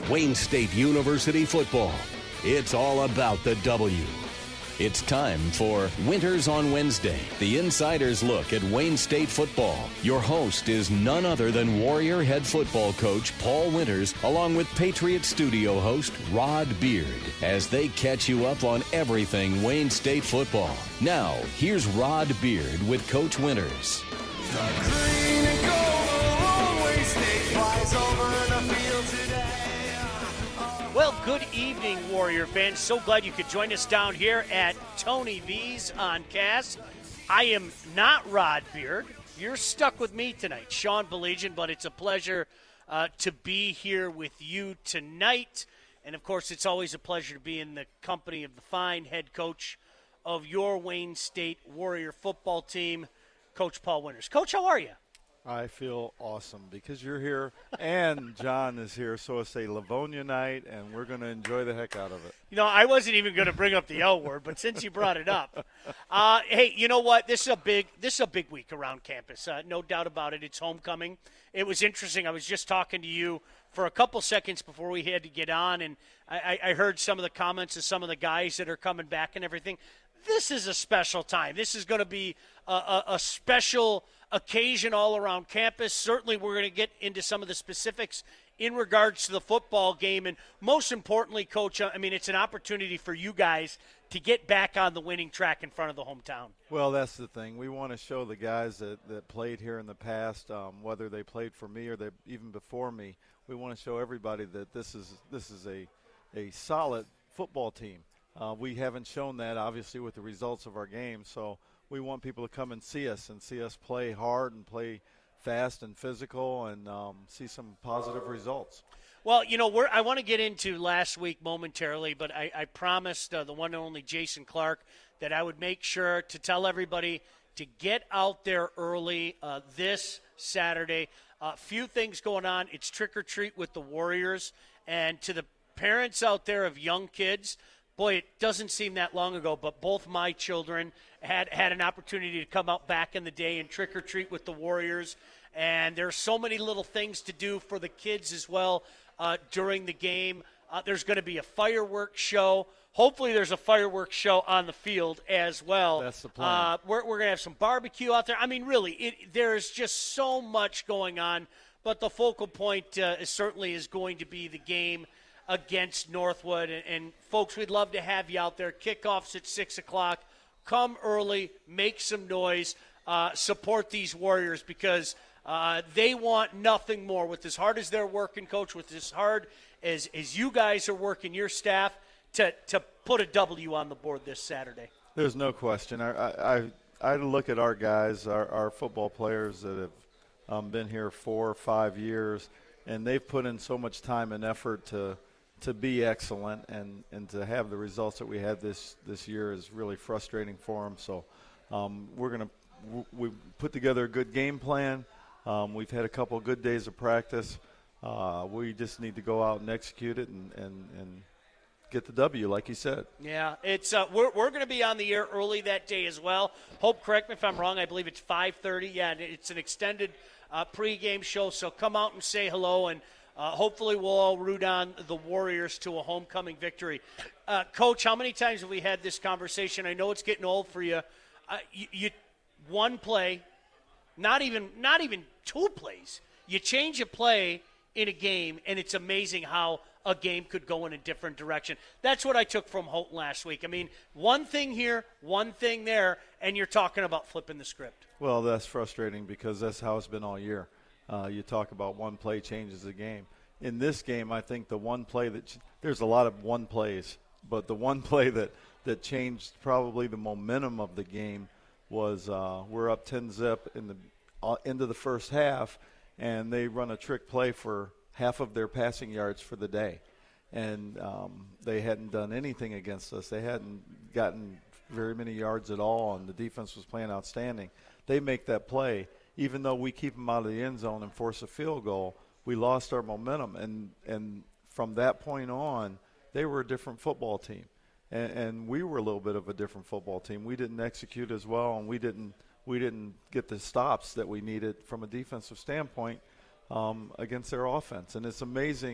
Wayne State University football. It's all about the W. It's time for Winters on Wednesday, the insider's look at Wayne State football. Your host is none other than Warrior head football coach Paul Winters, along with Patriot studio host Rod Beard, as they catch you up on everything Wayne State football. Now, here's Rod Beard with Coach Winters. Green and gold, Wayne State flies over the field today. Well, good evening, Warrior fans. So glad you could join us down here at Tony V's on Cast. I am not Rod Beard. You're stuck with me tonight, Sean Belegian, but it's a pleasure to be here with you tonight. And, of course, it's always a pleasure to be in the company of the fine head coach of your Wayne State Warrior football team, Coach Paul Winters. Coach, how are you? I feel awesome because you're here and John is here, so it's a Livonia night, and we're going to enjoy the heck out of it. You know, I wasn't even going to bring up the L word, but since you brought it up, hey, you know what? This is a big week around campus. No doubt about it. It's homecoming. It was interesting. I was just talking to you for a couple seconds before we had to get on, and I heard some of the comments of some of the guys that are coming back and everything. This is a special time. This is going to be a special occasion all around campus. Certainly we're going to get into some of the specifics in regards to the football game. And most importantly, Coach, I mean, it's an opportunity for you guys to get back on the winning track in front of the hometown. Well, that's the thing. We want to show the guys that played here in the past, whether they played for me or they even before me, we want to show everybody that this is a solid football team. We haven't shown that, obviously, with the results of our game. So we want people to come and see us play hard and play fast and physical and see some positive results. Well, you know, I want to get into last week momentarily, but I promised the one and only Jason Clark that I would make sure to tell everybody to get out there early this Saturday. A few things going on. It's trick or treat with the Warriors. And to the parents out there of young kids, boy, it doesn't seem that long ago, but both my children had an opportunity to come out back in the day and trick-or-treat with the Warriors. And there's so many little things to do for the kids as well during the game. There's going to be a fireworks show. Hopefully there's a fireworks show on the field as well. That's the plan. We're going to have some barbecue out there. I mean, really, there's just so much going on. But the focal point certainly is going to be the game against Northwood. And folks, we'd love to have you out there. Kickoff's at 6 o'clock. Come early, make some noise, support these Warriors because they want nothing more. With as hard as they're working, Coach, with as hard as you guys are working, your staff, to put a W on the board this Saturday. There's no question. I look at our guys, our football players that have been here 4 or 5 years, and they've put in so much time and effort to be excellent and to have the results that we had this year is really frustrating for them. So we put together a good game plan. We've had a couple of good days of practice. We just need to go out and execute it and get the W, like you said. Yeah, it's we're going to be on the air early that day as well. Hope, correct me if I'm wrong, I believe it's 5:30. Yeah, it's an extended pregame show, so come out and say hello, and hopefully we'll all root on the Warriors to a homecoming victory. Coach, how many times have we had this conversation? I know it's getting old for you. You one play, not even 2 plays. You change a play in a game, and it's amazing how a game could go in a different direction. That's what I took from Houghton last week. I mean, one thing here, one thing there, and you're talking about flipping the script. Well, that's frustrating because that's how it's been all year. You talk about one play changes the game. In this game, I think the one play there's a lot of one plays, but the one play that changed probably the momentum of the game was we're up 10-zip in the into the first half, and they run a trick play for half of their passing yards for the day. And they hadn't done anything against us. They hadn't gotten very many yards at all, and the defense was playing outstanding. They make that play. Even though we keep them out of the end zone and force a field goal, we lost our momentum. And from that point on, they were a different football team. And we were a little bit of a different football team. We didn't execute as well, and we didn't get the stops that we needed from a defensive standpoint against their offense. And it's amazing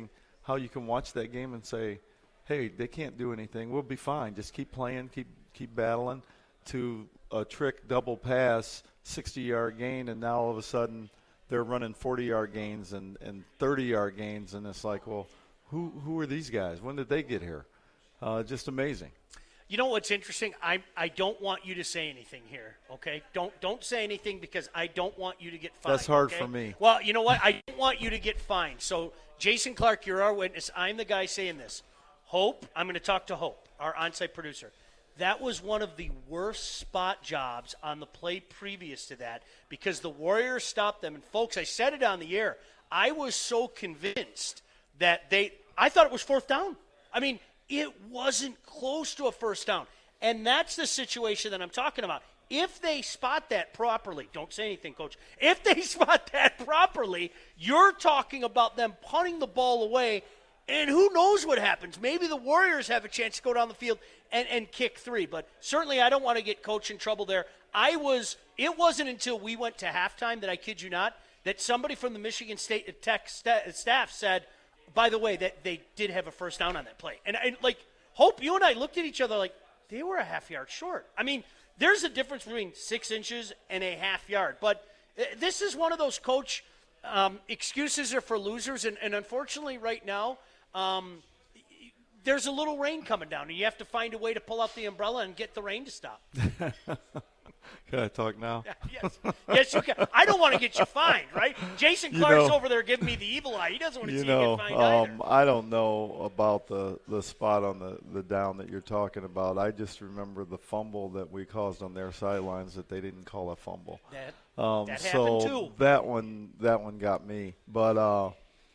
how you can watch that game and say, hey, they can't do anything. We'll be fine. Just keep playing, keep battling, to a trick double pass, 60-yard gain, and now all of a sudden they're running 40-yard gains and 30-yard gains, and it's like, well, who are these guys? When did they get here? Just amazing. You know what's interesting? I don't want you to say anything here, okay? Don't say anything because I don't want you to get fined. That's hard okay? for me. Well, you know what? I don't want you to get fined. So, Jason Clark, you're our witness. I'm the guy saying this. Hope, I'm going to talk to Hope, our on-site producer. That was one of the worst spot jobs on the play previous to that because the Warriors stopped them. And, folks, I said it on the air. I was so convinced that I thought it was fourth down. I mean, it wasn't close to a first down. And that's the situation that I'm talking about. If they spot that properly, don't say anything, Coach. If they spot that properly, you're talking about them punting the ball away, and who knows what happens. Maybe the Warriors have a chance to go down the field and kick three. But certainly I don't want to get Coach in trouble there. It wasn't until we went to halftime that, I kid you not, that somebody from the Michigan State Tech staff said, by the way, that they did have a first down on that play. And like, Hope, you and I looked at each other like, they were a half yard short. I mean, there's a difference between 6 inches and a half yard. But this is one of those, Coach, excuses are for losers. And unfortunately right now, there's a little rain coming down, and you have to find a way to pull out the umbrella and get the rain to stop. Can I talk now? Yes, you can. I don't want to get you fined, right? Jason Clark's over there giving me the evil eye. He doesn't want to see you get fined either. I don't know about the spot on the down that you're talking about. I just remember the fumble that we caused on their sidelines that they didn't call a fumble. That happened too. That one got me. But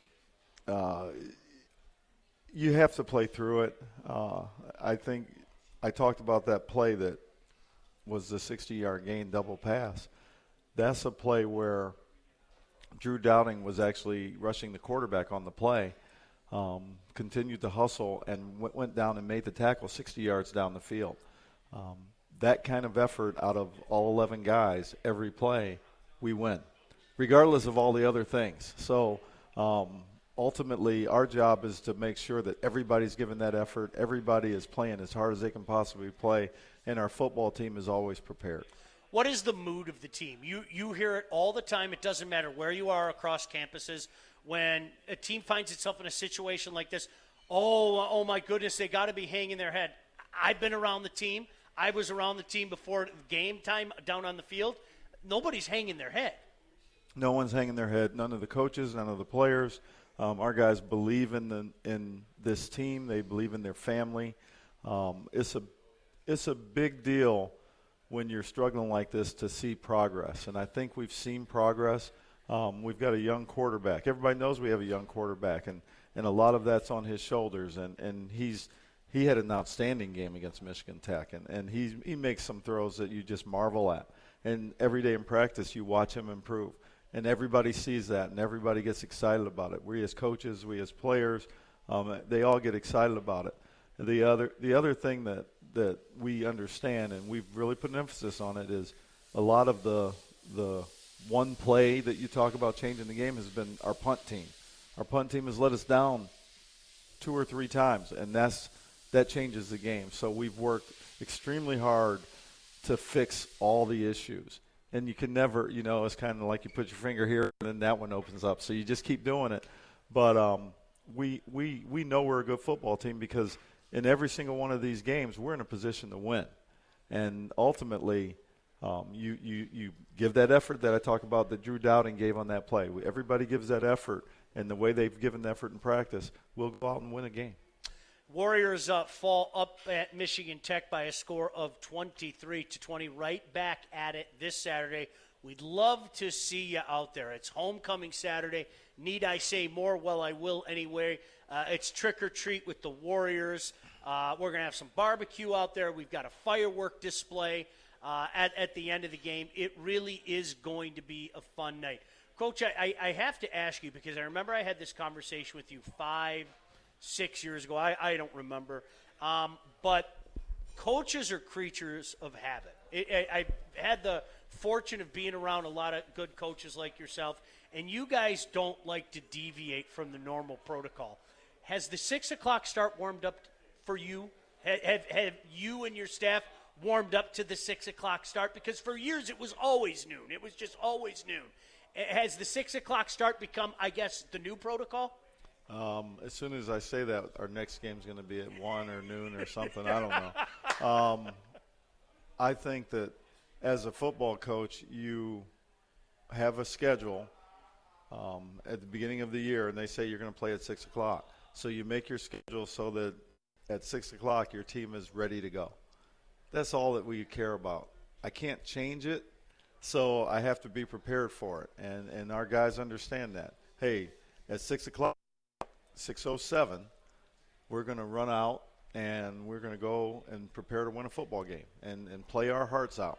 you have to play through it. I think I talked about that play that was the 60-yard gain double pass. That's a play where Drew Dowding was actually rushing the quarterback on the play, continued to hustle, and went down and made the tackle 60 yards down the field. That kind of effort out of all 11 guys, every play, we win, regardless of all the other things. So ultimately, our job is to make sure that everybody's giving that effort, everybody is playing as hard as they can possibly play, and our football team is always prepared. What is the mood of the team? You hear it all the time. It doesn't matter where you are across campuses. When a team finds itself in a situation like this, oh my goodness, they got to be hanging their head. I've been around the team. I was around the team before game time down on the field. Nobody's hanging their head. No one's hanging their head. None of the coaches, none of the players. Our guys believe in this team. They believe in their family. It's a big deal when you're struggling like this to see progress, and I think we've seen progress. We've got a young quarterback. Everybody knows we have a young quarterback, and a lot of that's on his shoulders. And he had an outstanding game against Michigan Tech, and he makes some throws that you just marvel at. And every day in practice, you watch him improve. And everybody sees that, and everybody gets excited about it. We as coaches, we as players, they all get excited about it. The other thing that we understand, and we've really put an emphasis on it, is a lot of the one play that you talk about changing the game has been our punt team. Our punt team has let us down 2 or 3 times, and that changes the game. So we've worked extremely hard to fix all the issues. And you can never, it's kind of like you put your finger here and then that one opens up. So you just keep doing it. But we know we're a good football team because in every single one of these games we're in a position to win. And ultimately you give that effort that I talk about that Drew Dowding gave on that play. Everybody gives that effort, and the way they've given the effort in practice, we'll go out and win a game. Warriors fall up at Michigan Tech by a score of 23-20, right back at it this Saturday. We'd love to see you out there. It's homecoming Saturday. Need I say more? Well, I will anyway. It's trick or treat with the Warriors. We're going to have some barbecue out there. We've got a firework display at the end of the game. It really is going to be a fun night. Coach, I have to ask you, because I remember I had this conversation with you 5-6 years ago. I don't remember. But coaches are creatures of habit. I've had the fortune of being around a lot of good coaches like yourself, and you guys don't like to deviate from the normal protocol. Has the 6 o'clock start warmed up for you? Have you and your staff warmed up to the 6 o'clock start? Because for years it was always noon. It was just always noon. Has the 6 o'clock start become, I guess, the new protocol? As soon as I say that, our next game's going to be at 1 or noon or something. I don't know. I think that as a football coach, you have a schedule at the beginning of the year, and they say you're going to play at 6 o'clock. So you make your schedule so that at 6 o'clock your team is ready to go. That's all that we care about. I can't change it, so I have to be prepared for it. And our guys understand that. Hey, at 6 o'clock, 6:07, we're going to run out and we're going to go and prepare to win a football game and play our hearts out.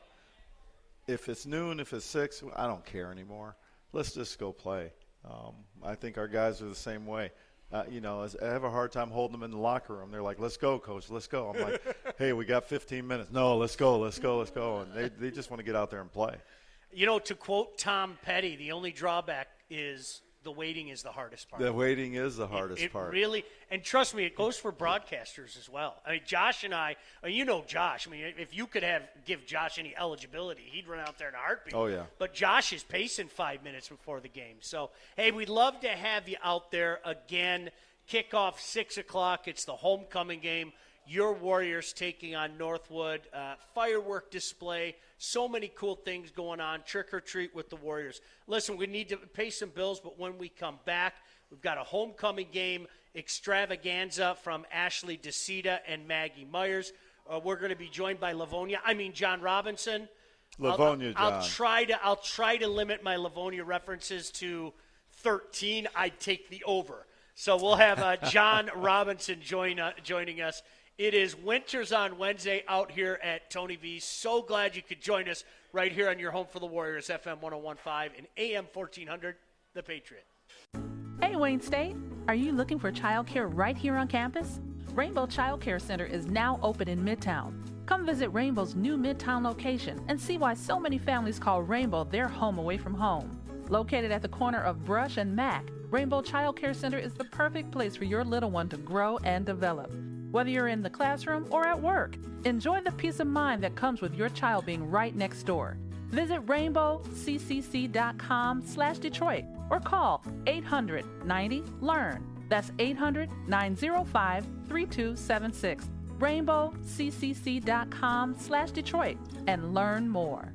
If it's noon, if it's 6, I don't care anymore. Let's just go play. I think our guys are the same way. I have a hard time holding them in the locker room. They're like, let's go, coach, let's go. I'm like, hey, we got 15 minutes. No, let's go. And they just want to get out there and play. To quote Tom Petty, the only drawback is the waiting is the hardest part. The waiting is the hardest part. Really, and trust me, it goes for broadcasters as well. I mean, Josh and I, Josh. I mean, if you could give Josh any eligibility, he'd run out there in a heartbeat. Oh, yeah. But Josh is pacing 5 minutes before the game. So, hey, we'd love to have you out there again. Kickoff 6 o'clock. It's the homecoming game. Your Warriors taking on Northwood. Firework display. So many cool things going on. Trick or treat with the Warriors. Listen, we need to pay some bills, but when we come back, we've got a homecoming game extravaganza from Ashley DeCita and Maggie Myers. We're going to be joined by John Robinson. Livonia, John. I'll try to limit my Livonia references to 13. I'd take the over. So we'll have John Robinson joining us. It is Winters on Wednesday out here at Tony V's. So glad you could join us right here on your home for the Warriors, FM 101.5 and AM 1400, The Patriot. Hey, Wayne State. Are you looking for childcare right here on campus? Rainbow Child Care Center is now open in Midtown. Come visit Rainbow's new Midtown location and see why so many families call Rainbow their home away from home. Located at the corner of Brush and Mack, Rainbow Child Care Center is the perfect place for your little one to grow and develop. Whether you're in the classroom or at work, enjoy the peace of mind that comes with your child being right next door. Visit rainbowccc.com/Detroit or call 800-90-LEARN. That's 800-905-3276. rainbowccc.com/Detroit and learn more.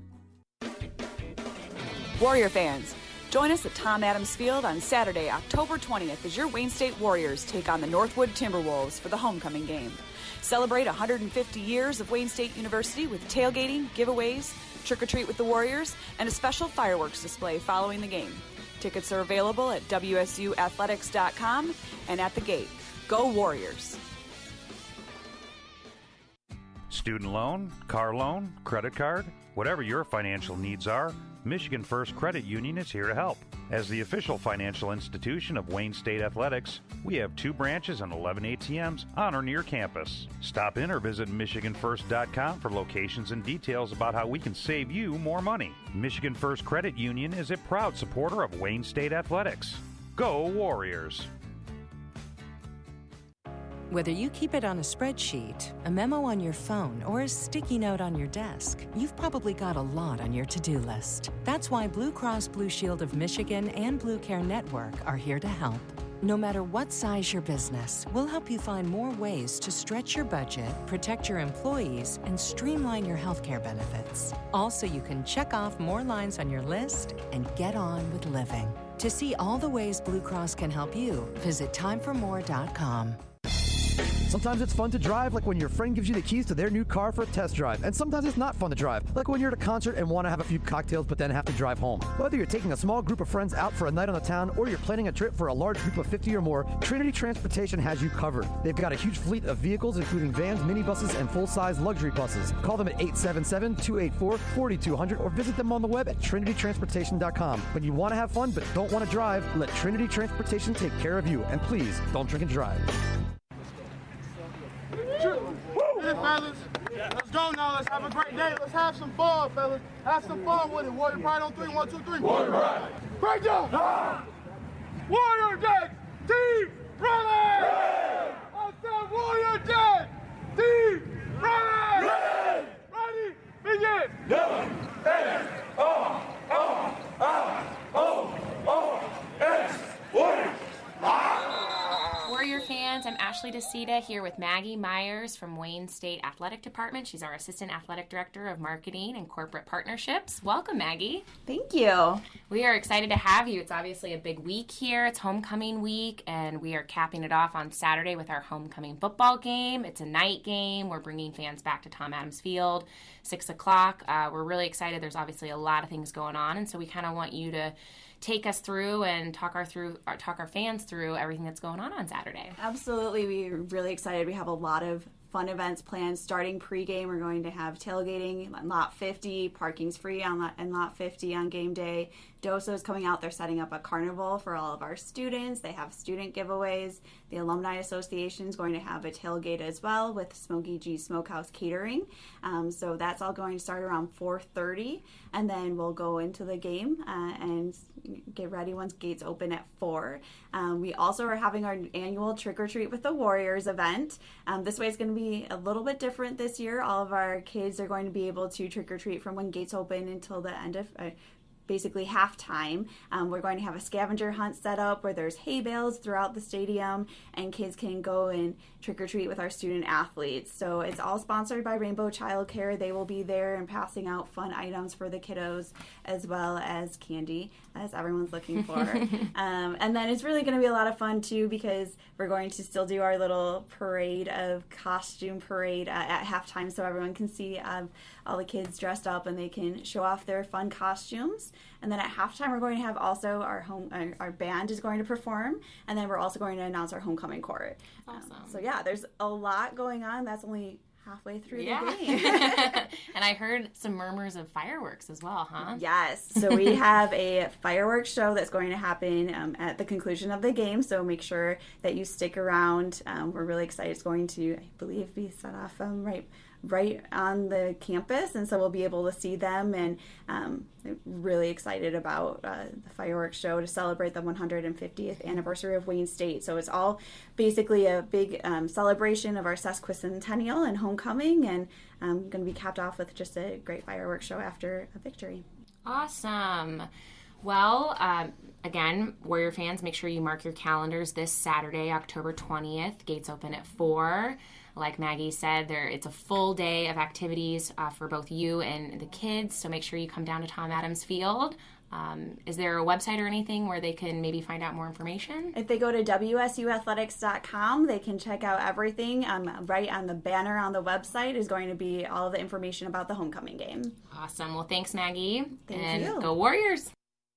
Warrior fans, join us at Tom Adams Field on Saturday, October 20th as your Wayne State Warriors take on the Northwood Timberwolves for the homecoming game. Celebrate 150 years of Wayne State University with tailgating, giveaways, trick-or-treat with the Warriors, and a special fireworks display following the game. Tickets are available at WSUathletics.com and at the gate. Go Warriors! Student loan, car loan, credit card, whatever your financial needs are, Michigan First Credit Union is here to help. As the official financial institution of Wayne State Athletics, we have 2 branches and 11 ATMs on or near campus. Stop in or visit MichiganFirst.com for locations and details about how we can save you more money. Michigan First Credit Union is a proud supporter of Wayne State Athletics. Go Warriors! Whether you keep it on a spreadsheet, a memo on your phone, or a sticky note on your desk, you've probably got a lot on your to-do list. That's why Blue Cross Blue Shield of Michigan and Blue Care Network are here to help. No matter what size your business, we'll help you find more ways to stretch your budget, protect your employees, and streamline your healthcare benefits. Also, you can check off more lines on your list and get on with living. To see all the ways Blue Cross can help you, visit timeformore.com. Sometimes it's fun to drive, like when your friend gives you the keys to their new car for a test drive. And sometimes it's not fun to drive, like when you're at a concert and want to have a few cocktails but then have to drive home. Whether you're taking a small group of friends out for a night on the town or you're planning a trip for a large group of 50 or more, Trinity Transportation has you covered. They've got a huge fleet of vehicles, including vans, minibuses, and full-size luxury buses. Call them at 877-284-4200 or visit them on the web at trinitytransportation.com. When you want to have fun but don't want to drive, let Trinity Transportation take care of you. And please, don't drink and drive. Hey, fellas. Let's go now. Let's have a great day. Let's have some fun, fellas. Have some fun with it. Warrior Pride on 3. 1, 2, 3. Warrior Pride. Break down. Warrior Deck. Team ready. fans. I'm Ashley DeCita here with Maggie Myers from Wayne State Athletic Department. She's our Assistant Athletic Director of Marketing and Corporate Partnerships. Welcome, Maggie. Thank you. We are excited to have you. It's obviously a big week here. It's homecoming week, and we are capping it off on Saturday with our homecoming football game. It's a night game. We're bringing fans back to Tom Adams Field, 6 o'clock. We're really excited. There's obviously a lot of things going on, and so we kind of want you to take us through and talk our fans through everything that's going on Saturday. Absolutely. We're really excited. We have a lot of fun events planned. Starting pregame, we're going to have tailgating on Lot 50. Parking's free on Lot 50 on game day. DOSA is coming out. They're setting up a carnival for all of our students. They have student giveaways. The Alumni Association is going to have a tailgate as well with Smokey G Smokehouse Catering. So that's all going to start around 4:30, and then we'll go into the game and get ready once gates open at 4. We also are having our annual Trick or Treat with the Warriors event. This way it's going to be a little bit different this year. All of our kids are going to be able to trick or treat from when gates open until the end of basically halftime. We're going to have a scavenger hunt set up where there's hay bales throughout the stadium, and kids can go and trick-or-treat with our student athletes. So it's all sponsored by Rainbow Child Care. They will be there and passing out fun items for the kiddos, as well as candy, as everyone's looking for. And then it's really going to be a lot of fun too, because we're going to still do our little costume parade at halftime, so everyone can see all the kids dressed up and they can show off their fun costumes. And then at halftime, we're going to have also our band is going to perform, and then we're also going to announce our homecoming court. Awesome. So yeah, there's a lot going on. That's only halfway through the game. And I heard some murmurs of fireworks as well, huh? Yes. So we have a fireworks show that's going to happen at the conclusion of the game. So make sure that you stick around. We're really excited. It's going to, I believe, be set off right on the campus, and so we'll be able to see them, and really excited about the fireworks show to celebrate the 150th anniversary of Wayne State. So it's all basically a big celebration of our sesquicentennial and homecoming, and going to be capped off with just a great fireworks show after a victory. Awesome. Well, again, Warrior fans, make sure you mark your calendars this Saturday, October 20th. Gates open at 4. Like Maggie said, it's a full day of activities for both you and the kids, so make sure you come down to Tom Adams Field. Is there a website or anything where they can maybe find out more information? If they go to wsuathletics.com, they can check out everything. Right on the banner on the website is going to be all of the information about the homecoming game. Awesome. Well, thanks, Maggie. Thank you. Go Warriors.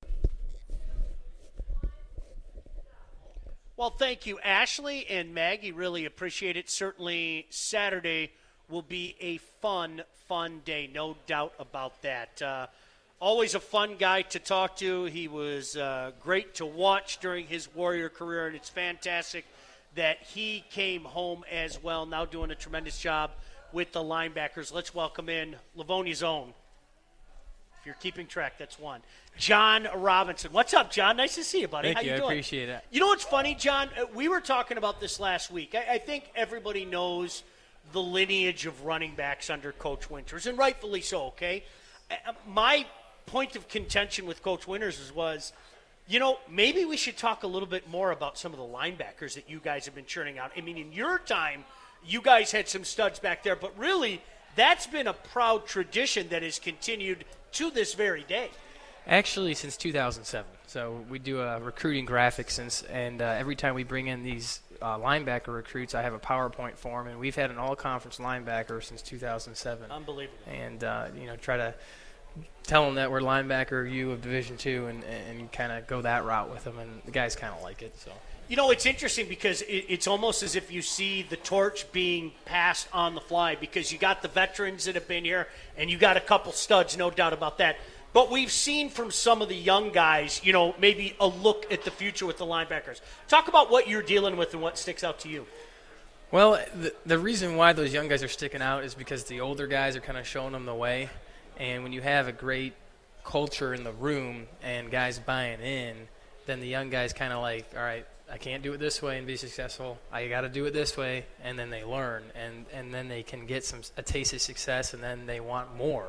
Well, thank you, Ashley and Maggie. Really appreciate it. Certainly Saturday will be a fun day, no doubt about that. Always a fun guy to talk to. He was great to watch during his Warrior career, and it's fantastic that he came home as well, now doing a tremendous job with the linebackers. Let's welcome in Livonia's own. If you're keeping track, that's one. John Robinson. What's up, John? Nice to see you, buddy. Thank How you. you doing? I appreciate it. You know what's funny, John? We were talking about this last week. I think everybody knows the lineage of running backs under Coach Winters, and rightfully so, okay? My point of contention with Coach Winters was, maybe we should talk a little bit more about some of the linebackers that you guys have been churning out. I mean, in your time, you guys had some studs back there, but really, that's been a proud tradition that has continued to this very day. Actually, since 2007. So we do a recruiting graphic and every time we bring in these linebacker recruits, I have a PowerPoint for them, and we've had an all-conference linebacker since 2007. Unbelievable. And, try to tell them that we're linebacker U of Division II and kind of go that route with them, and the guys kind of like it. So. It's interesting because it's almost as if you see the torch being passed on the fly, because you got the veterans that have been here and you got a couple studs, no doubt about that. But we've seen from some of the young guys, maybe a look at the future with the linebackers. Talk about what you're dealing with and what sticks out to you. Well, the reason why those young guys are sticking out is because the older guys are kind of showing them the way. And when you have a great culture in the room and guys buying in, then the young guys kind of like, all right, I can't do it this way and be successful. I got to do it this way, and then they learn, and then they can get a taste of success, and then they want more.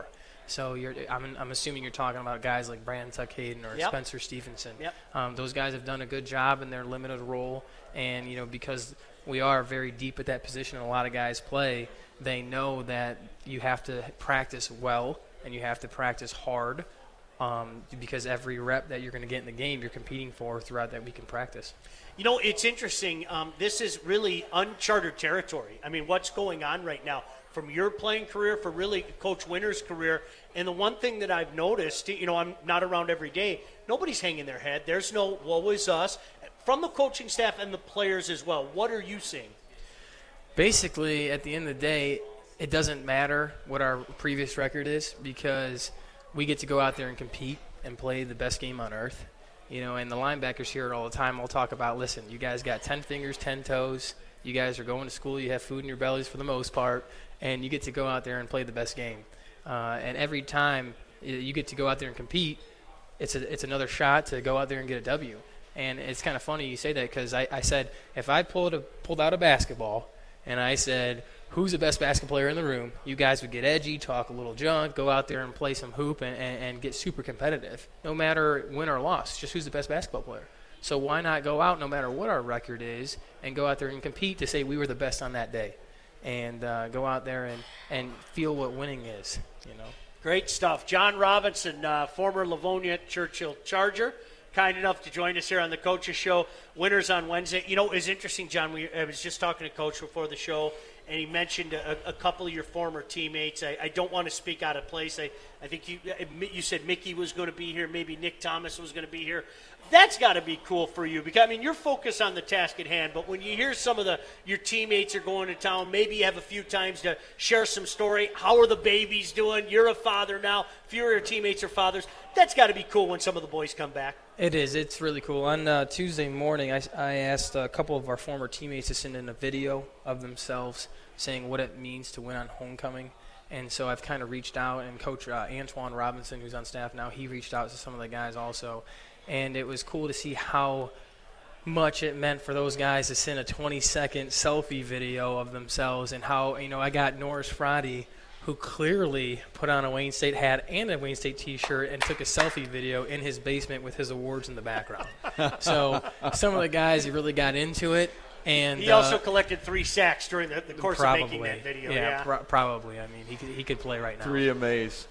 So I'm assuming you're talking about guys like Brandon Tuckhaden or Spencer Stevenson. Those guys have done a good job in their limited role, and because we are very deep at that position and a lot of guys play, they know that you have to practice well and you have to practice hard, because every rep that you're going to get in the game you're competing for throughout that week in practice. It's interesting. This is really uncharted territory. I mean, what's going on right now from your playing career, for really Coach Winter's career. And the one thing that I've noticed, I'm not around every day, nobody's hanging their head. There's no woe is us. From the coaching staff and the players as well, what are you seeing? Basically, at the end of the day, it doesn't matter what our previous record is, because we get to go out there and compete and play the best game on earth. And the linebackers hear it all the time. We'll talk about, listen, you guys got 10 fingers, 10 toes. You guys are going to school. You have food in your bellies for the most part, and you get to go out there and play the best game. And every time you get to go out there and compete, it's another shot to go out there and get a W. And it's kind of funny you say that, because I said, if I pulled out a basketball and I said, who's the best basketball player in the room, you guys would get edgy, talk a little junk, go out there and play some hoop and get super competitive. No matter win or loss, just who's the best basketball player. So why not go out, no matter what our record is, and go out there and compete to say we were the best on that day, and go out there and feel what winning is, Great stuff. John Robinson, former Livonia Churchill Charger, kind enough to join us here on the Coaches Show. Winners on Wednesday. It's interesting, John. I was just talking to Coach before the show, and he mentioned a couple of your former teammates. I don't want to speak out of place. I think you said Mickey was going to be here. Maybe Nick Thomas was going to be here. That's got to be cool for you, because you're focused on the task at hand. But when you hear some of your teammates are going to town, maybe you have a few times to share some story. How are the babies doing? You're a father now. A few of your teammates are fathers. That's got to be cool when some of the boys come back. It is. It's really cool. On Tuesday morning, I asked a couple of our former teammates to send in a video of themselves saying what it means to win on homecoming. And so I've kind of reached out, and Coach Antoine Robinson, who's on staff now, he reached out to some of the guys also. And it was cool to see how much it meant for those guys to send a 20-second selfie video of themselves, and how, I got Norris Frati, who clearly put on a Wayne State hat and a Wayne State T-shirt and took a selfie video in his basement with his awards in the background. So some of the guys, he really got into it. And he also collected 3 sacks during the course of making that video. Yeah. Probably. He could play right now. 3 amaze.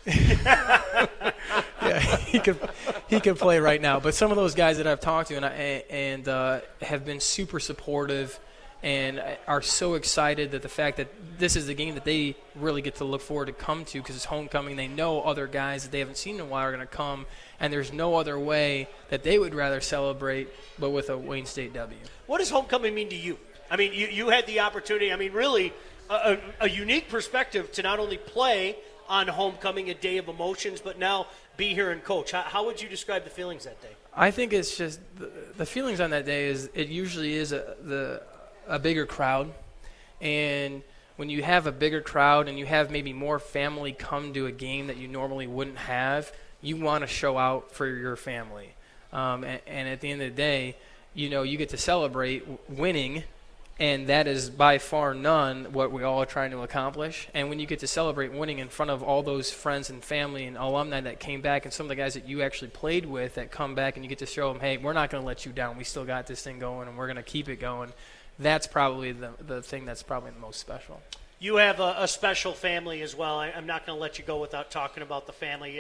Yeah, he could play right now. But some of those guys that I've talked to and have been super supportive and are so excited that the fact that this is the game that they really get to look forward to come to, because it's homecoming. They know other guys that they haven't seen in a while are going to come, and there's no other way that they would rather celebrate but with a Wayne State W. What does homecoming mean to you? You had the opportunity, really a unique perspective to not only play on homecoming, a day of emotions, but now be here and coach. How would you describe the feelings that day? I think it's just the feelings on that day is it usually is a bigger crowd. And when you have a bigger crowd and you have maybe more family come to a game that you normally wouldn't have, you want to show out for your family. And at the end of the day, you get to celebrate winning, and that is by far none what we all are trying to accomplish. And when you get to celebrate winning in front of all those friends and family and alumni that came back, and some of the guys that you actually played with that come back, and you get to show them, hey, we're not going to let you down. We still got this thing going, and we're going to keep it going. That's probably the thing that's probably the most special. You have a special family as well. I'm not going to let you go without talking about the family.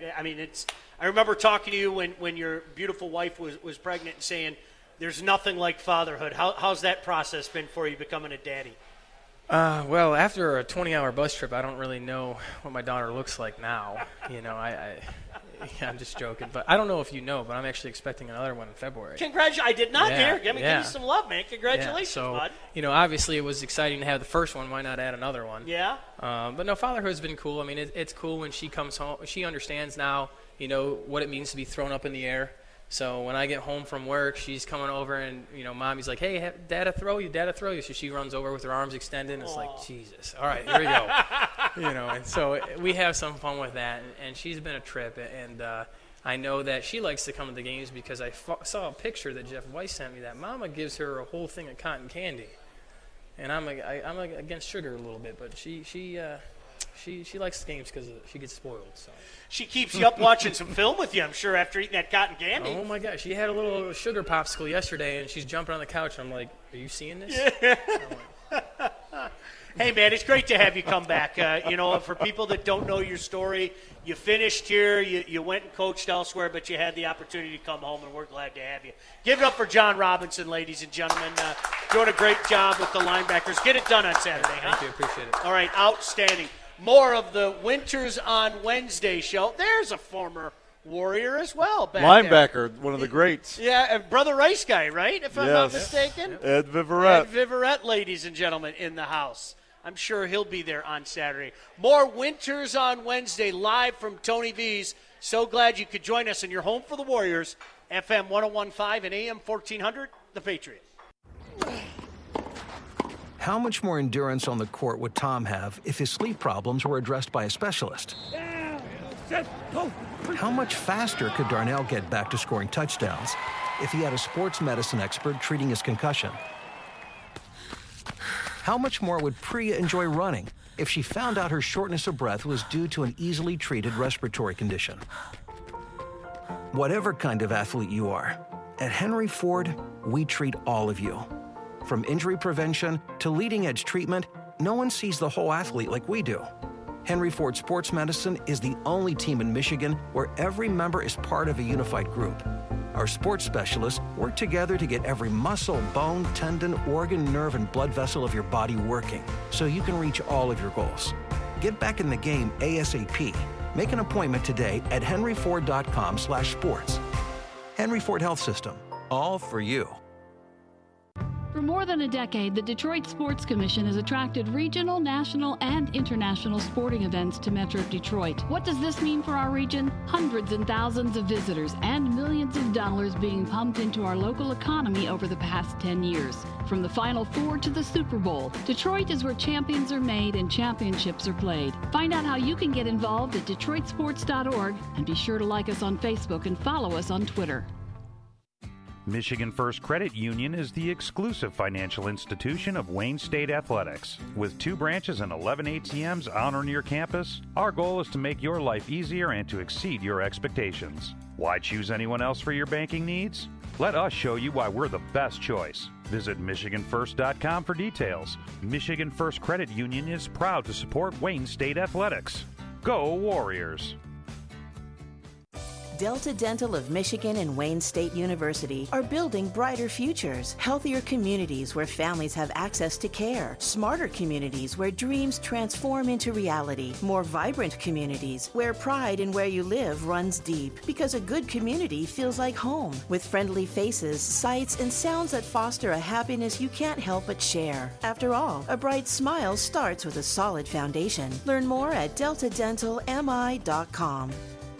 I remember talking to you when your beautiful wife was pregnant and saying, there's nothing like fatherhood. How's that process been for you, becoming a daddy? Well, after a 20-hour bus trip, I don't really know what my daughter looks like now. I'm just joking. But I don't know if you know, but I'm actually expecting another one in February. I did not hear. Give you some love, man. Congratulations, bud. Obviously it was exciting to have the first one. Why not add another one? Yeah. But no, fatherhood's been cool. It's cool when she comes home. She understands now, what it means to be thrown up in the air. So when I get home from work, she's coming over and, Mommy's like, hey, Dad, throw you. So she runs over with her arms extended, and it's like, Jesus. All right, here we go. And so we have some fun with that, and she's been a trip. And I know that she likes to come to the games because I saw a picture that Jeff Weiss sent me that Mama gives her a whole thing of cotton candy. And I'm against sugar a little bit, but she she likes games because she gets spoiled. So she keeps you up watching some film with you, I'm sure, after eating that cotton candy. Oh my gosh, she had a little sugar popsicle yesterday, and she's jumping on the couch. And I'm like, "Are you seeing this?" Yeah. Hey, man, it's great to have you come back. For people that don't know your story, you finished here, you went and coached elsewhere, but you had the opportunity to come home, and we're glad to have you. Give it up for John Robinson, ladies and gentlemen. Doing a great job with the linebackers. Get it done on Saturday, huh? Thank you, appreciate it. All right, outstanding. More of the Winters on Wednesday show. There's a former Warrior as well. Linebacker, one of the greats. Yeah, Brother Rice guy, right, if I'm not mistaken? Ed Viverette. Ed Viverette, ladies and gentlemen, in the house. I'm sure he'll be there on Saturday. More Winters on Wednesday, live from Tony V's. So glad you could join us, and you're home for the Warriors. FM 101.5 and AM 1400, The Patriot. How much more endurance on the court would Tom have if his sleep problems were addressed by a specialist? How much faster could Darnell get back to scoring touchdowns if he had a sports medicine expert treating his concussion? How much more would Priya enjoy running if she found out her shortness of breath was due to an easily treated respiratory condition? Whatever kind of athlete you are, at Henry Ford, we treat all of you. From injury prevention to leading-edge treatment, no one sees the whole athlete like we do. Henry Ford Sports Medicine is the only team in Michigan where every member is part of a unified group. Our sports specialists work together to get every muscle, bone, tendon, organ, nerve, and blood vessel of your body working so you can reach all of your goals. Get back in the game ASAP. Make an appointment today at henryford.com/sports. Henry Ford Health System, all for you. For more than a decade, the Detroit Sports Commission has attracted regional, national, and international sporting events to Metro Detroit. What does this mean for our region? Hundreds and thousands of visitors and millions of dollars being pumped into our local economy over the past 10 years. From the Final Four to the Super Bowl, Detroit is where champions are made and championships are played. Find out how you can get involved at DetroitSports.org, and be sure to like us on Facebook and follow us on Twitter. Michigan First Credit Union is the exclusive financial institution of Wayne State Athletics. With 2 branches and 11 ATMs on or near campus, our goal is to make your life easier and to exceed your expectations. Why choose anyone else for your banking needs? Let us show you why we're the best choice. Visit MichiganFirst.com for details. Michigan First Credit Union is proud to support Wayne State Athletics. Go Warriors! Delta Dental of Michigan and Wayne State University are building brighter futures, healthier communities where families have access to care, smarter communities where dreams transform into reality, more vibrant communities where pride in where you live runs deep, because a good community feels like home, with friendly faces, sights, and sounds that foster a happiness you can't help but share. After all, a bright smile starts with a solid foundation. Learn more at deltadentalmi.com.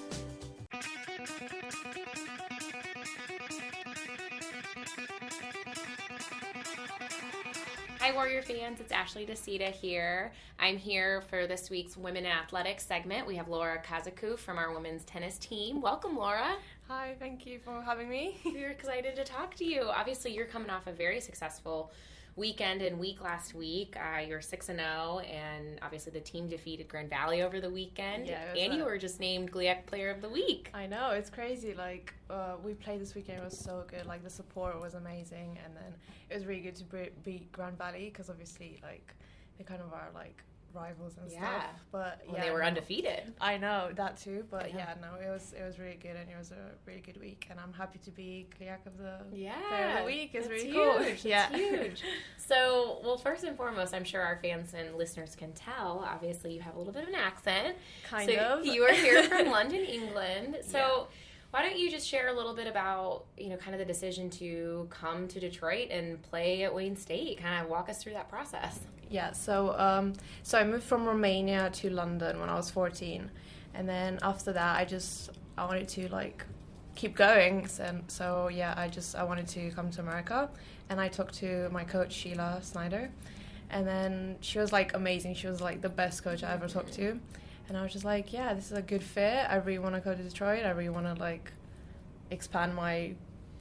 Hi, Warrior fans. It's Ashley DeCita here. I'm here for this week's Women in Athletics segment. We have Laura Kazaku from our women's tennis team. Welcome, Laura. Hi, thank you for having me. We're excited to talk to you. Obviously, you're coming off a very successful weekend and week last week. You're 6-0, and obviously the team defeated Grand Valley over the weekend. Yeah, and you were just named GLIAC Player of the Week. I know, it's crazy. Like, we played this weekend, it was so good. Like, the support was amazing, and then it was really good to beat Grand Valley, because obviously, like, they kind of are, like, rivals and stuff. But when they were undefeated. I know that too, but it was really good, and it was a really good week, and I'm happy to be GLIAC of the Player of the Week. It's really cool. It's huge. So, well, first and foremost, I'm sure our fans and listeners can tell, obviously you have a little bit of an accent. Kind of. You are here from London, England. So why don't you just share a little bit about, kind of the decision to come to Detroit and play at Wayne State? Kind of walk us through that process. Yeah, so I moved from Romania to London when I was 14, and then after that I wanted to keep going, and so I wanted to come to America, and I talked to my coach Sheila Snyder, and then she was amazing. She was the best coach I ever talked to, and I was just this is a good fit. I really want to go to Detroit. I really want to expand my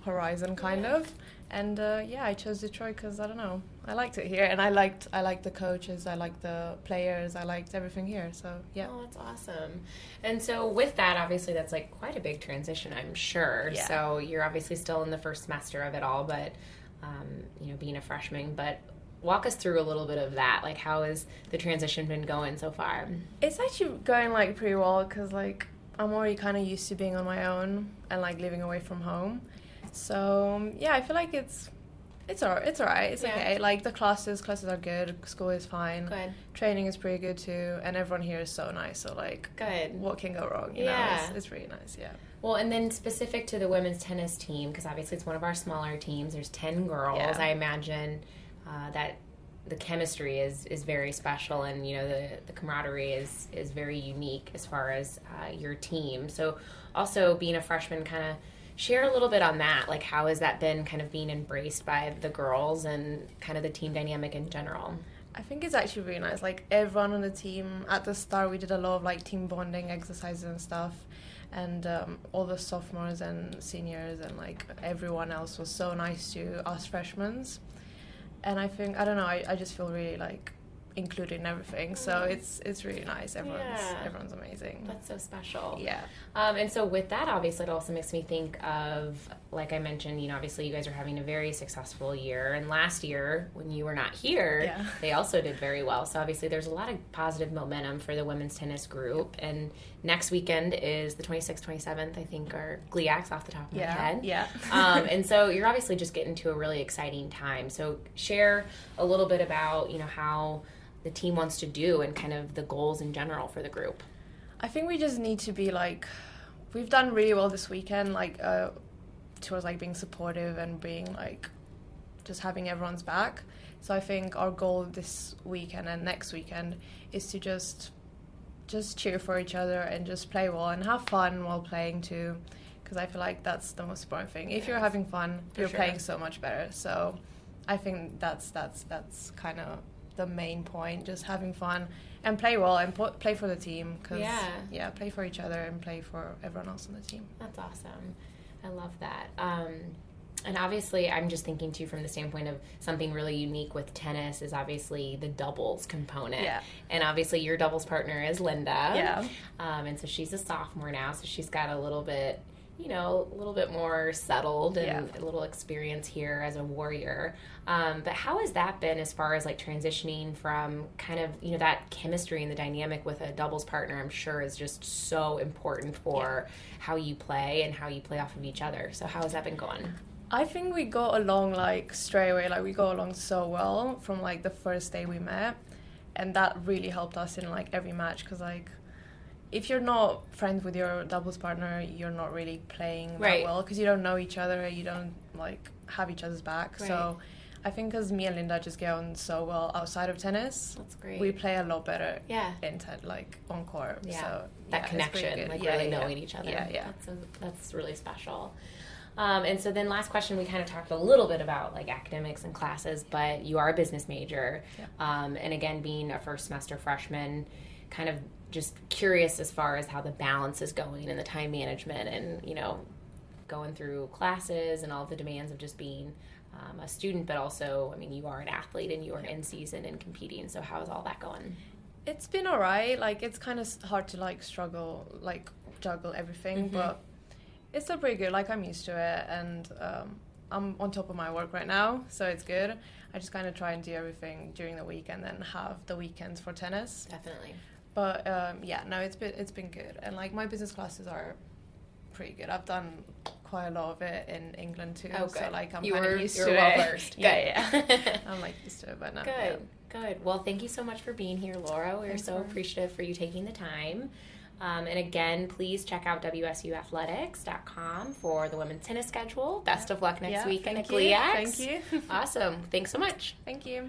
horizon, kind of. And I chose Detroit because I don't know, I liked it here, and I liked the coaches, I liked the players, I liked everything here. So yeah. Oh, that's awesome. And so with that, obviously, that's like quite a big transition, I'm sure. Yeah. So you're obviously still in the first semester of it all, but being a freshman. But walk us through a little bit of that. Like, how has the transition been going so far? It's actually going like pretty well because like I'm already kind of used to being on my own and like living away from home. So yeah, I feel like it's all right. It's okay. Like the classes are good. School is fine. Good. Training is pretty good too, and everyone here is so nice. So like, good. What can go wrong? You know, it's really nice. Yeah. Well, and then specific to the women's tennis team, because obviously it's one of our smaller teams. There's 10 girls. Yeah. I imagine that the chemistry is very special, and the camaraderie is very unique as far as your team. So also being a freshman, kind of share a little bit on that. Like, how has that been kind of being embraced by the girls and kind of the team dynamic in general? I think it's actually really nice. Like, everyone on the team, at the start, we did a lot of, like, team bonding exercises and stuff. And all the sophomores and seniors and, like, everyone else was so nice to us freshmen. And I think, I don't know, I just feel really, like, included in everything. So it's really nice. Everyone's amazing. That's so special. Yeah. And so with that, obviously, it also makes me think of, like I mentioned, obviously you guys are having a very successful year. And last year, when you were not here, they also did very well. So obviously there's a lot of positive momentum for the women's tennis group. And next weekend is the 26th, 27th, I think, are GLIACs off the top of my head. Yeah. And so you're obviously just getting to a really exciting time. So share a little bit about, how the team wants to do and kind of the goals in general for the group. I think we just need to be like, we've done really well this weekend, like towards like being supportive and being like just having everyone's back. So I think our goal this weekend and next weekend is to just cheer for each other and just play well and have fun while playing too, because I feel like that's the most important thing. If you're having fun, you're playing so much better. So I think that's kind of the main point, just having fun and play well and play for the team. Play for each other and play for everyone else on the team. That's awesome. I love that. And obviously, I'm just thinking too from the standpoint of something really unique with tennis is obviously the doubles component. Yeah. And obviously, your doubles partner is Linda. Yeah. And so she's a sophomore now, so she's got a little bit more settled and a little experience here as a warrior. But how has that been as far as like transitioning from kind of, that chemistry and the dynamic with a doubles partner, I'm sure is just so important for how you play and how you play off of each other. So how has that been going? I think we got along like straight away. Like we got along so well from like the first day we met. And that really helped us in like every match because like, if you're not friends with your doubles partner, you're not really playing that well because you don't know each other, you don't like have each other's back. Right. So I think because me and Linda just get on so well outside of tennis, that's great. We play a lot better like on court. Yeah. So that connection, like really knowing each other. Yeah. That's really special. And so then last question, we kind of talked a little bit about like academics and classes, but you are a business major. Yeah. And again, being a first semester freshman, kind of just curious as far as how the balance is going and the time management and, going through classes and all of the demands of just being a student, but also, I mean, you are an athlete and you are in season and competing. So how is all that going? It's been all right. Like, it's kind of hard to, like, juggle everything, but it's still pretty good. Like, I'm used to it, and I'm on top of my work right now, so it's good. I just kind of try and do everything during the week and then have the weekends for tennis. Definitely. But it's been good, and like my business classes are pretty good. I've done quite a lot of it in England too. Oh, good. So like I'm kind of used to well it. Versed. Yeah. I'm like used to it by now. Good. Well, thank you so much for being here, Laura. We're so appreciative for you taking the time. And again, please check out WSUathletics.com for the women's tennis schedule. Best of luck next weekend at GLIACs. Thank you. Awesome. Thanks so much. Thank you.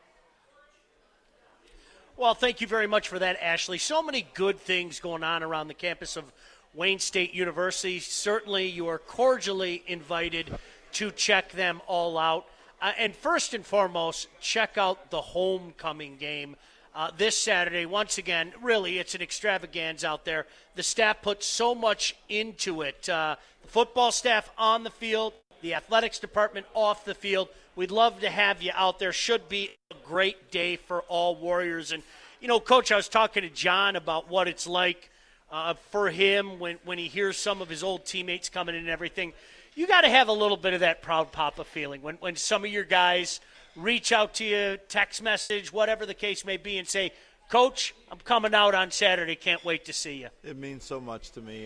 Well, thank you very much for that, Ashley. So many good things going on around the campus of Wayne State University. Certainly, you are cordially invited to check them all out. And first and foremost, check out the homecoming game this Saturday. Once again, really, it's an extravaganza out there. The staff put so much into it. The football staff on the field, the athletics department, off the field. We'd love to have you out there. Should be a great day for all Warriors. And, Coach, I was talking to John about what it's like for him when he hears some of his old teammates coming in and everything. You got to have a little bit of that proud papa feeling when some of your guys reach out to you, text message, whatever the case may be, and say, Coach, I'm coming out on Saturday. Can't wait to see you. It means so much to me.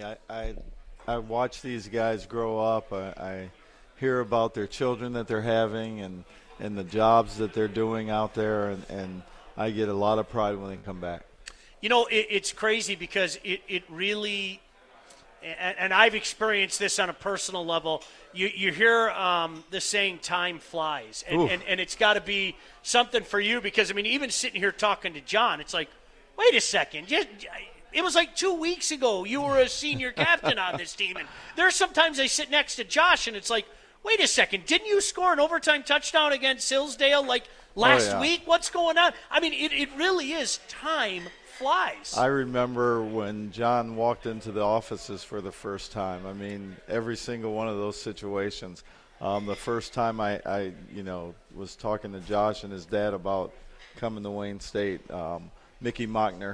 I watch these guys grow up. I hear about their children that they're having and the jobs that they're doing out there, and I get a lot of pride when they come back. It's crazy because it really – and I've experienced this on a personal level. You hear the saying time flies, and it's got to be something for you because, even sitting here talking to John, it's like, wait a second. It was like 2 weeks ago you were a senior captain on this team, and there are sometimes I sit next to Josh, and it's like, wait a second, didn't you score an overtime touchdown against Hillsdale last week? What's going on? It really is time flies. I remember when John walked into the offices for the first time. Every single one of those situations. The first time I was talking to Josh and his dad about coming to Wayne State, Mickey Mockner,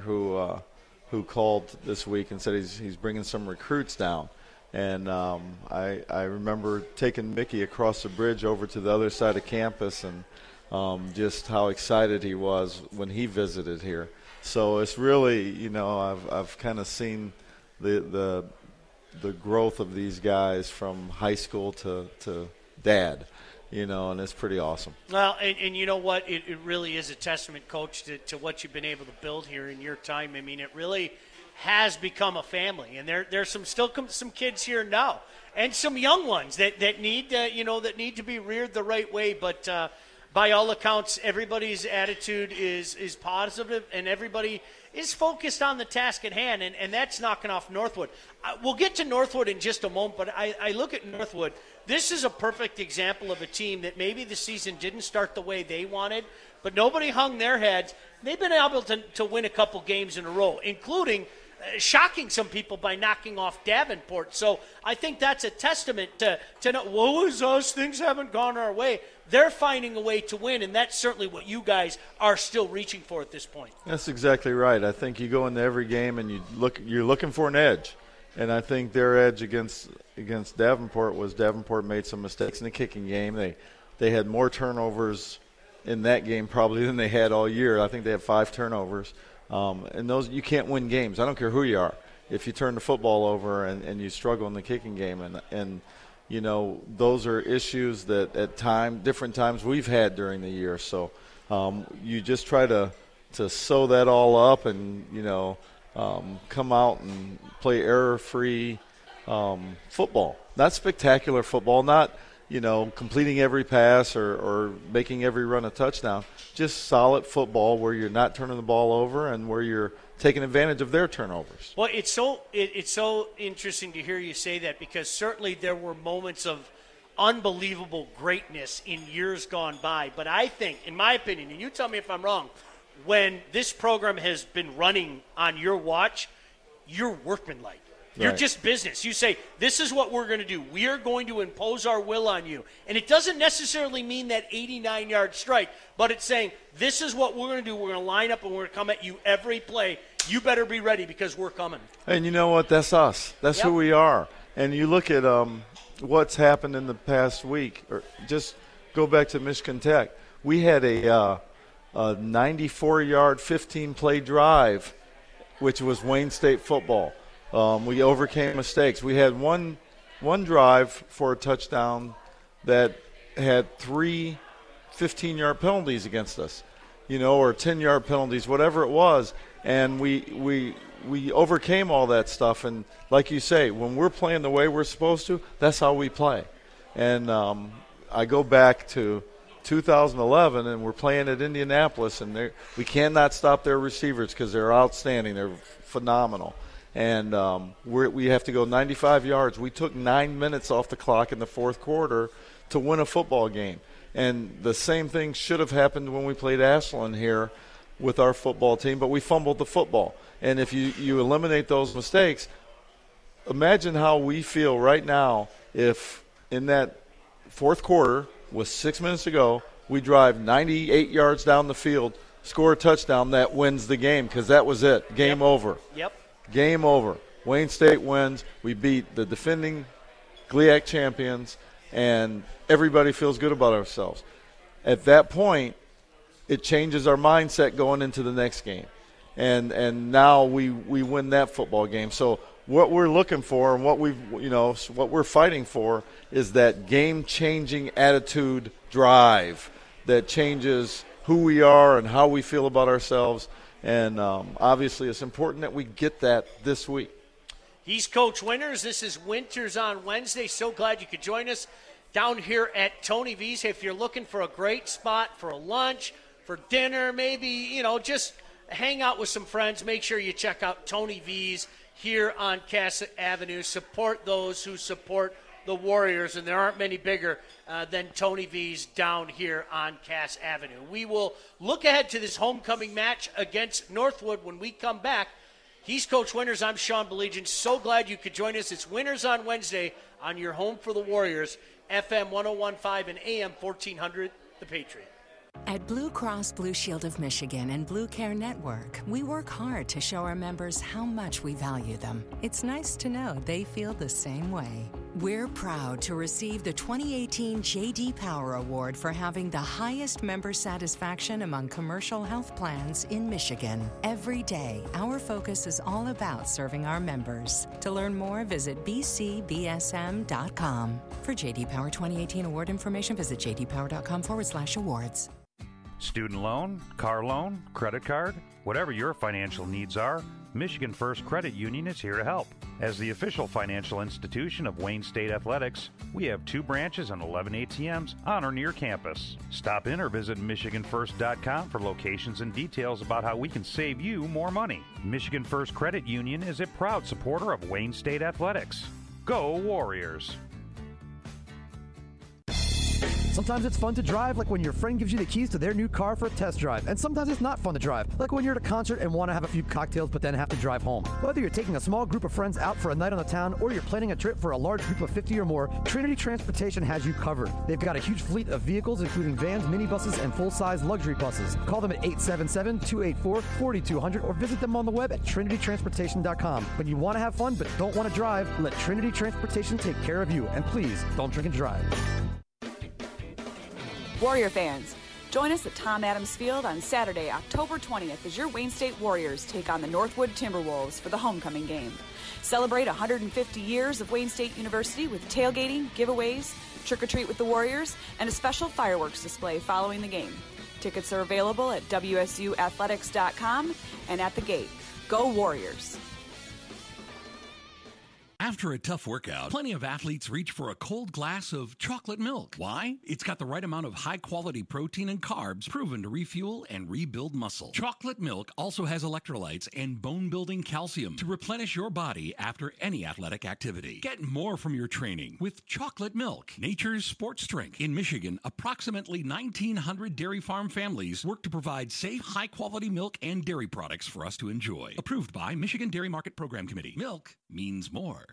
who called this week and said he's bringing some recruits down. And I remember taking Mickey across the bridge over to the other side of campus and just how excited he was when he visited here. So it's really, I've kind of seen the growth of these guys from high school to dad, and it's pretty awesome. Well, and you know what? It really is a testament, Coach, to what you've been able to build here in your time. It really has become a family, and there's some kids here now, and some young ones that need to be reared the right way, but. By all accounts, everybody's attitude is positive, and everybody is focused on the task at hand, and that's knocking off Northwood. We'll get to Northwood in just a moment, but I look at Northwood. This is a perfect example of a team that maybe the season didn't start the way they wanted, but nobody hung their heads. They've been able to win a couple games in a row, including shocking some people by knocking off Davenport. So I think that's a testament to woe is us, things haven't gone our way. They're finding a way to win, and that's certainly what you guys are still reaching for at this point. That's exactly right. I think you go into every game and you're looking for an edge. And I think their edge against Davenport was Davenport made some mistakes in the kicking game. They had more turnovers in that game probably than they had all year. I think they had 5 turnovers. And those, you can't win games. I don't care who you are. If you turn the football over and you struggle in the kicking game, and those are issues that at different times we've had during the year. So you just try to sew that all up and come out and play error-free football. Not spectacular football, not completing every pass or making every run a touchdown. Just solid football where you're not turning the ball over and where you're taking advantage of their turnovers. Well, it's so interesting to hear you say that, because certainly there were moments of unbelievable greatness in years gone by. But I think, in my opinion, and you tell me if I'm wrong, when this program has been running on your watch, you're workmanlike. You're Right. just business. You say, this is what we're going to do. We are going to impose our will on you. And it doesn't necessarily mean that 89-yard strike, but it's saying, this is what we're going to do. We're going to line up and we're going to come at you every play. You better be ready because we're coming. And you know what? That's us. That's who we are. And you look at what's happened in the past week, or just go back to Michigan Tech. We had a 94-yard, 15-play drive, which was Wayne State football. We overcame mistakes. We had one drive for a touchdown that had 3 15-yard penalties against us, or 10-yard penalties, whatever it was. And we overcame all that stuff. And like you say, when we're playing the way we're supposed to, that's how we play. And I go back to 2011, and we're playing at Indianapolis, and we cannot stop their receivers because they're outstanding. They're phenomenal. And we have to go 95 yards. We took 9 minutes off the clock in the fourth quarter to win a football game. And the same thing should have happened when we played Ashland here with our football team, but we fumbled the football. And if you eliminate those mistakes, imagine how we feel right now if in that fourth quarter with 6 minutes to go, we drive 98 yards down the field, score a touchdown, that wins the game because that was it. Game over. Yep. Game over. Wayne State wins. We beat the defending GLIAC champions, and everybody feels good about ourselves. At that point, it changes our mindset going into the next game. And now we win that football game. So what we're looking for and what we're fighting for is that game-changing attitude drive that changes who we are and how we feel about ourselves. And obviously it's important that we get that this week. He's Coach Winters. This is Winters on Wednesday. So glad you could join us down here at Tony V's. If you're looking for a great spot for a lunch, for dinner, maybe, just hang out with some friends, make sure you check out Tony V's here on Cass Avenue. Support those who support the Warriors, and there aren't many bigger than Tony V's down here on Cass Avenue. We will look ahead to this homecoming match against Northwood when we come back. He's Coach Winters. I'm Sean Belegian. So glad you could join us. It's Winters on Wednesday on your home for the Warriors, FM 101.5 and AM 1400, The Patriot. At Blue Cross Blue Shield of Michigan and Blue Care Network, we work hard to show our members how much we value them. It's nice to know they feel the same way. We're proud to receive the 2018 J.D. Power Award for having the highest member satisfaction among commercial health plans in Michigan. Every day, our focus is all about serving our members. To learn more, visit bcbsm.com. For J.D. Power 2018 award information, visit jdpower.com/awards. Student loan, car loan, credit card, whatever your financial needs are, Michigan First Credit Union is here to help. As the official financial institution of Wayne State Athletics, we have 2 branches and 11 ATMs on or near campus. Stop in or visit MichiganFirst.com for locations and details about how we can save you more money. Michigan First Credit Union is a proud supporter of Wayne State Athletics. Go Warriors! Sometimes it's fun to drive, like when your friend gives you the keys to their new car for a test drive. And sometimes it's not fun to drive, like when you're at a concert and want to have a few cocktails but then have to drive home. Whether you're taking a small group of friends out for a night on the town or you're planning a trip for a large group of 50 or more, Trinity Transportation has you covered. They've got a huge fleet of vehicles, including vans, minibuses, and full-size luxury buses. Call them at 877-284-4200 or visit them on the web at trinitytransportation.com. When you want to have fun but don't want to drive, let Trinity Transportation take care of you. And please, don't drink and drive. Warrior fans, join us at Tom Adams Field on Saturday, October 20th as your Wayne State Warriors take on the Northwood Timberwolves for the homecoming game. Celebrate 150 years of Wayne State University with tailgating, giveaways, trick-or-treat with the Warriors, and a special fireworks display following the game. Tickets are available at wsuathletics.com and at the gate. Go Warriors! After a tough workout, plenty of athletes reach for a cold glass of chocolate milk. Why? It's got the right amount of high-quality protein and carbs proven to refuel and rebuild muscle. Chocolate milk also has electrolytes and bone-building calcium to replenish your body after any athletic activity. Get more from your training with chocolate milk, nature's sports drink. In Michigan, approximately 1,900 dairy farm families work to provide safe, high-quality milk and dairy products for us to enjoy. Approved by Michigan Dairy Market Program Committee. Milk means more.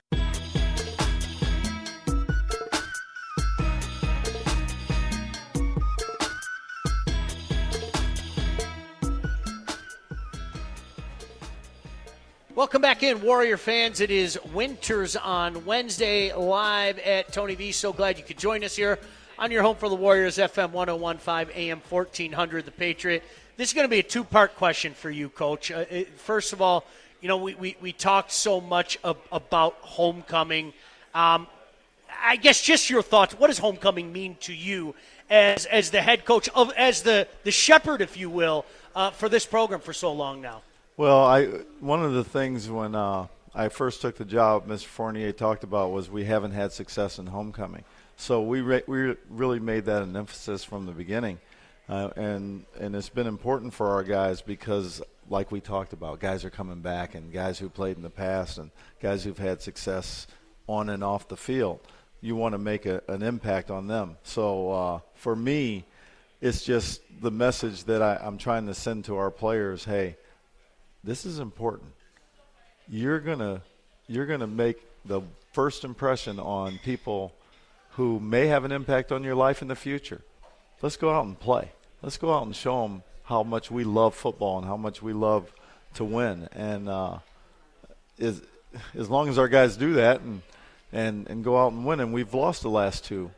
Welcome back in, Warrior fans. It is Winters on Wednesday, live at Tony V. So glad you could join us here on your home for the Warriors, FM 101.5, AM 1400, The Patriot. This is going to be a 2-part question for you, Coach. First of all, we talked so much about homecoming. I guess just your thoughts. What does homecoming mean to you as the head coach, as the shepherd, if you will, for this program for so long now? Well, one of the things when I first took the job, Mr. Fournier talked about was we haven't had success in homecoming. So we really made that an emphasis from the beginning. And it's been important for our guys because, like we talked about, guys are coming back and guys who played in the past and guys who've had success on and off the field. You want to make an impact on them. So for me, it's just the message that I'm trying to send to our players, hey, this is important. You're gonna make the first impression on people who may have an impact on your life in the future. Let's go out and play. Let's go out and show them how much we love football and how much we love to win. And as long as our guys do that and go out and win, and we've lost the last two,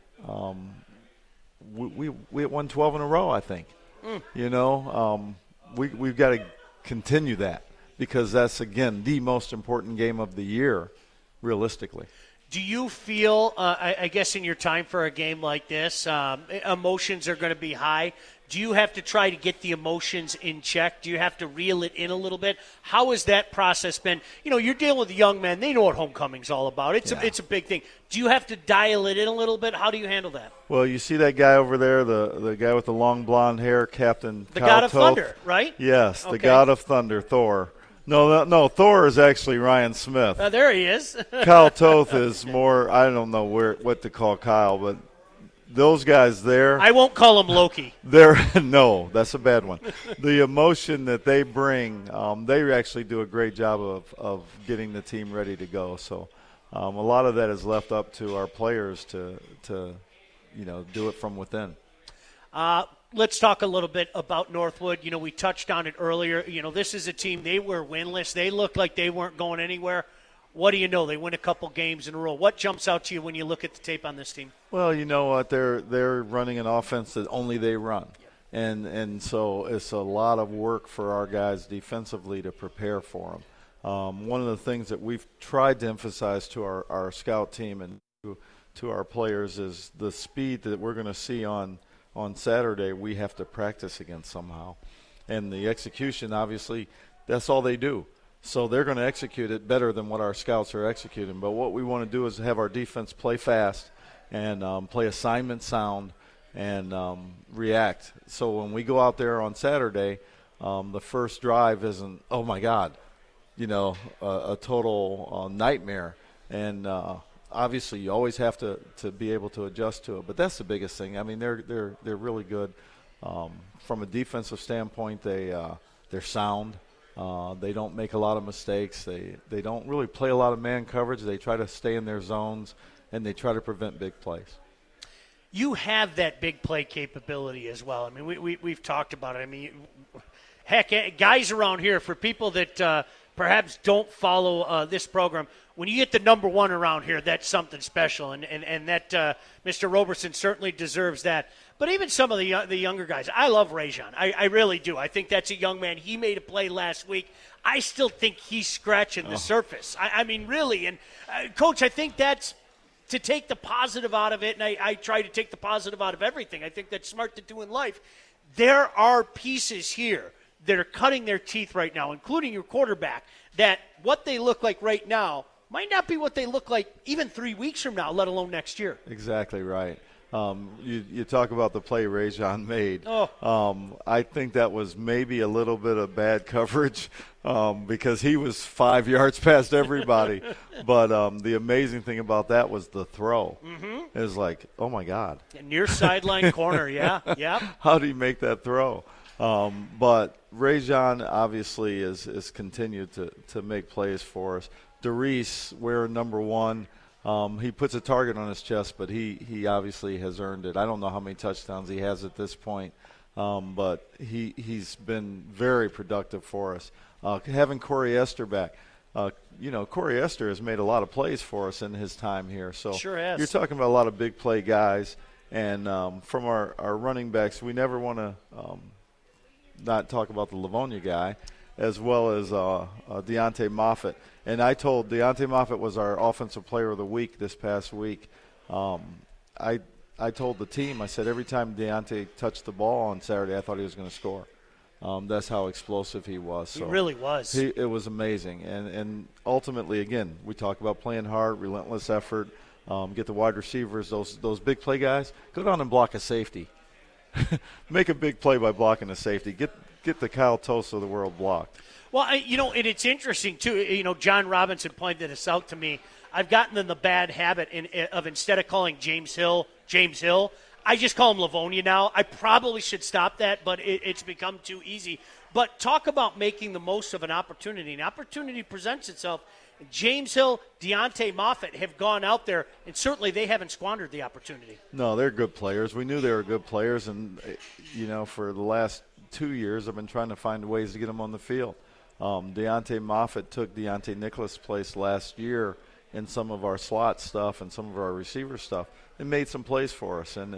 we won 12 in a row, I think. You know, we've got to continue that because that's, again, the most important game of the year, realistically. Do you feel, I guess in your time for a game like this, emotions are going to be high? Do you have to try to get the emotions in check? Do you have to reel it in a little bit? How has that process been? You know, you're dealing with the young men. They know what homecoming's all about. It's a big thing. Do you have to dial it in a little bit? How do you handle that? Well, you see that guy over there, the guy with the long blonde hair, Captain The Kyle God of Toth? Thunder, right? Yes, Okay. the God of Thunder, Thor. No, Thor is actually Ryan Smith. There he is. Kyle Toth is more, I don't know what to call Kyle, but those guys there. I won't call him Loki. No, that's a bad one. The emotion that they bring, they actually do a great job of getting the team ready to go. So a lot of that is left up to our players to do it from within. Let's talk a little bit about Northwood. You know, we touched on it earlier. You know, this is a team, they were winless. They looked like they weren't going anywhere. What do you know? They win a couple games in a row. What jumps out to you when you look at the tape on this team? Well, you know what? They're running an offense that only they run. And so it's a lot of work for our guys defensively to prepare for them. One of the things that we've tried to emphasize to our scout team and to our players is the speed that we're going to see on Saturday we have to practice against somehow. And the execution, obviously, that's all they do. So they're going to execute it better than what our scouts are executing. But what we want to do is have our defense play fast and play assignment sound and react. So when we go out there on Saturday, the first drive isn't, oh, my God, a total nightmare. And obviously, you always have to be able to adjust to it. But that's the biggest thing. I mean, they're really good. From a defensive standpoint, they're sound. They don't make a lot of mistakes. They don't really play a lot of man coverage. They try to stay in their zones, and they try to prevent big plays. You have that big play capability as well. I mean, we've talked about it. I mean, heck, guys around here, for people that perhaps don't follow this program, when you get the number one around here, that's something special, and that Mr. Roberson certainly deserves that. But even some of the younger guys, I love Rajon. I really do. I think that's a young man. He made a play last week. I still think he's scratching the surface. I mean, really. And, Coach, I think that's to take the positive out of it, and I try to take the positive out of everything. I think that's smart to do in life. There are pieces here that are cutting their teeth right now, including your quarterback, that what they look like right now might not be what they look like even 3 weeks from now, let alone next year. Exactly right. You talk about the play Rajon made. I think that was maybe a little bit of bad coverage because he was 5 yards past everybody. But the amazing thing about that was the throw. It was like, oh, my God. Near sideline corner, yeah. How do you make that throw? But Rajon obviously is continued to make plays for us. Darius, we're number one. He puts a target on his chest, but he obviously has earned it. I don't know how many touchdowns he has at this point, but he's been very productive for us. Having Corey Esther back, Corey Esther has made a lot of plays for us in his time here. So sure has. You're talking about a lot of big play guys, and from our running backs, we never want to not talk about the Livonia guy, as well as Deontay Moffitt. And I told Deontay Moffitt was our offensive player of the week this past week. I told the team, I said every time Deontay touched the ball on Saturday, I thought he was going to score. That's how explosive he was. So he really was. It was amazing. And ultimately, again, we talk about playing hard, relentless effort, get the wide receivers, those big play guys, go down and block a safety. Make a big play by blocking a safety. Get the Kyle Toth of the world blocked. Well, and it's interesting, too. John Robinson pointed this out to me. I've gotten in the bad habit of instead of calling James Hill, I just call him Livonia now. I probably should stop that, but it's become too easy. But talk about making the most of an opportunity. An opportunity presents itself. James Hill, Deontay Moffett have gone out there, and certainly they haven't squandered the opportunity. No, they're good players. We knew they were good players, and, for the last 2 years I've been trying to find ways to get them on the field. Deontay Moffett took Deontay Nicholas' place last year in some of our slot stuff and some of our receiver stuff and made some plays for us. And,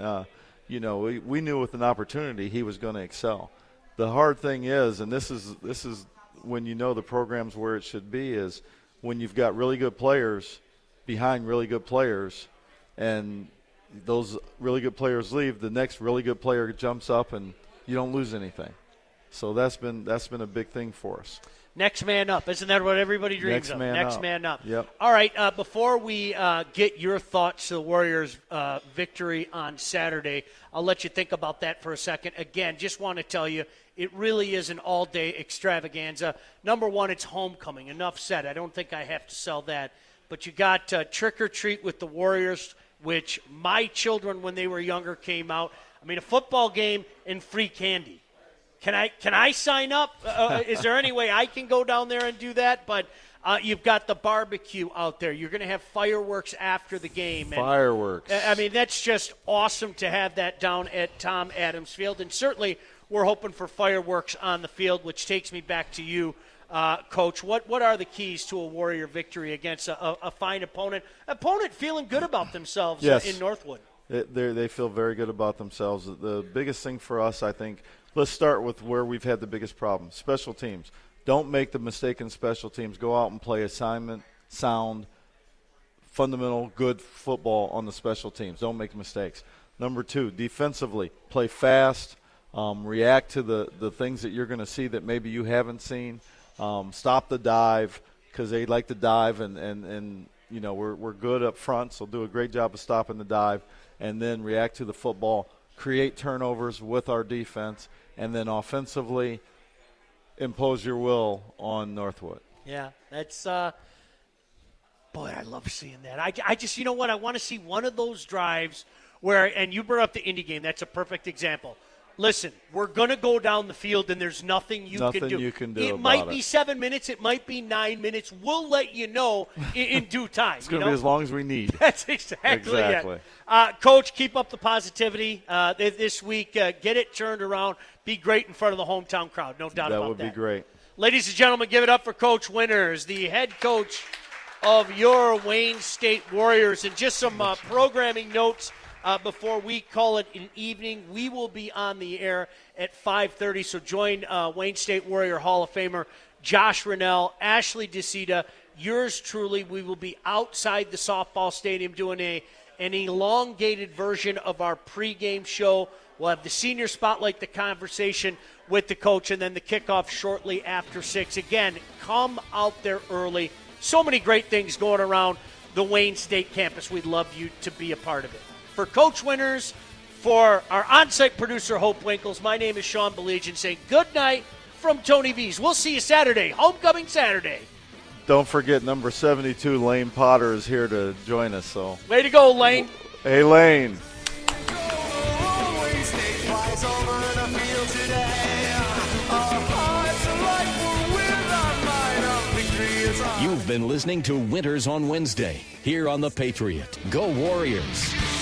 we knew with an opportunity he was going to excel. The hard thing is, and this is when you know the program's where it should be, is when you've got really good players behind really good players and those really good players leave, the next really good player jumps up and you don't lose anything. So that's been a big thing for us. Next man up. Isn't that what everybody dreams of? Next man up. Yep. All right, before we get your thoughts to the Warriors' victory on Saturday, I'll let you think about that for a second. Again, just want to tell you, it really is an all-day extravaganza. Number one, it's homecoming. Enough said. I don't think I have to sell that. But you got Trick or Treat with the Warriors, which my children, when they were younger, came out. I mean, a football game and free candy. Can I sign up? Is there any way I can go down there and do that? But you've got the barbecue out there. You're going to have fireworks after the game. Fireworks. I mean, that's just awesome to have that down at Tom Adams Field. And certainly we're hoping for fireworks on the field, which takes me back to you, Coach. What are the keys to a Warrior victory against a fine opponent? Opponent feeling good about themselves in Northwood. They feel very good about themselves. The biggest thing for us, I think, let's start with where we've had the biggest problem. Special teams. Don't make the mistake in special teams. Go out and play assignment, sound, fundamental, good football on the special teams. Don't make mistakes. Number two, defensively, play fast, react to the things that you're going to see that maybe you haven't seen. Stop the dive because they like to dive, and we're good up front, so do a great job of stopping the dive, and then react to the football, create turnovers with our defense, and then offensively impose your will on Northwood. Yeah, that's boy, I love seeing that. I just, you know what, I want to see one of those drives where, and you brought up the Indy game, that's a perfect example. Listen, we're going to go down the field, and there's nothing you can do. It might be 7 minutes. It might be 9 minutes. We'll let you know in due time. It's going to be as long as we need. That's exactly it. Coach, keep up the positivity this week. Get it turned around. Be great in front of the hometown crowd. No doubt about that. That would be great. Ladies and gentlemen, give it up for Coach Winters, the head coach of your Wayne State Warriors. And just some programming notes. Before we call it an evening, we will be on the air at 5:30, so join Wayne State Warrior Hall of Famer Josh Rennell, Ashley DeCita, yours truly. We will be outside the softball stadium doing an elongated version of our pregame show. We'll have the senior spotlight, the conversation with the coach, and then the kickoff shortly after 6. Again, come out there early. So many great things going around the Wayne State campus. We'd love you to be a part of it. For Coach Winters, for our on-site producer, Hope Winkles, my name is Sean Belegian saying good night from Tony V's. We'll see you Saturday, homecoming Saturday. Don't forget, number 72, Lane Potter, is here to join us. So way to go, Lane. Hey, Lane. You've been listening to Winters on Wednesday here on The Patriot. Go Warriors.